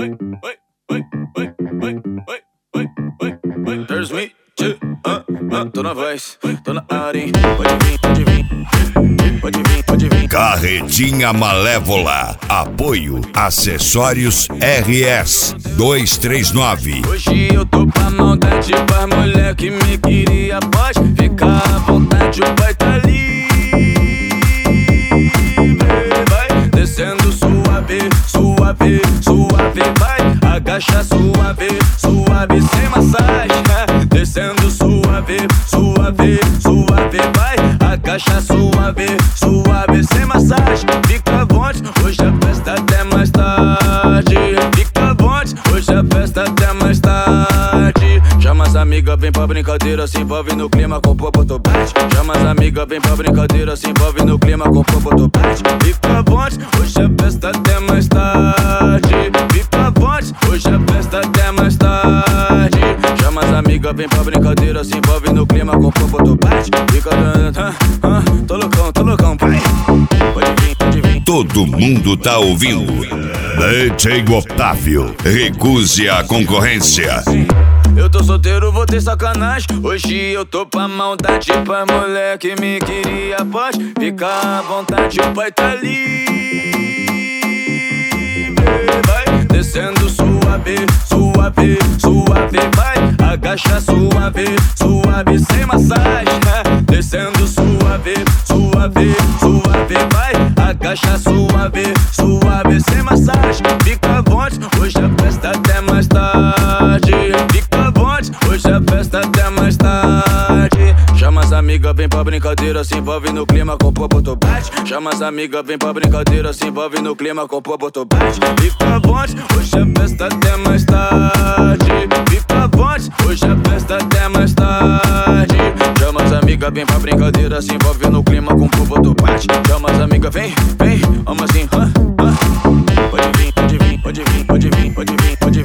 There's me, tô na voz, tô na área, hein? Pode vir, pode vir, pode vir, pode vir. Carretinha Malévola. Apoio Acessórios RS 239. Hoje eu tô pra maldade, pras mulher que me queria. Pode ficar à vontade, o pai tá livre. Vai descendo suave, suave, suave. Vai agacha suave, suave, sem massagem. Descendo suave, suave, suave. Vai agacha suave, suave, sem massagem. Fica à vontade, hoje a festa até mais tarde. Fica à vontade, hoje a festa até mais tarde. Chama as amigas, vem pra brincadeira, se envolve no clima com popo bate. Chama as amigas, vem pra brincadeira, se envolve no clima com popo bate. Fica à vontade, hoje a festa até mais tarde. Fica à vontade, hoje a festa até mais tarde. Chama as amigas, vem pra brincadeira, se envolve no clima com popo bate. Fica tô loucão, pai. Pode vir, pode vir. Todo mundo tá ouvindo. DJ Otávio, recuse a concorrência. Eu tô solteiro, vou ter sacanagem. Hoje eu tô pra maldade, pra mulher que me queria. Pode ficar à vontade, o pai tá livre. Vai descendo suave, suave, suave. Vai agacha suave, suave, sem massagem. Descendo suave, suave, suave. Vai agacha suave, suave, sem massagem. Fica à vontade, hoje a festa até mais tarde. Fica à vontade, hoje a festa até mais tarde. Chama as amigas, vem pra brincadeira, se envolve no clima com popo bate. Chama as amigas, vem pra brincadeira, se envolve no clima com popo bate. Fica à vontade, hoje a festa até mais tarde. Fica à vontade, hoje a festa até mais tarde. Chama as amigas, vem pra brincadeira, se envolve no clima com popo bate. Chama as amigas, vem, vem, vamos assim, Pode vir, pode vir, pode vir, pode vir, pode vir, pode vir.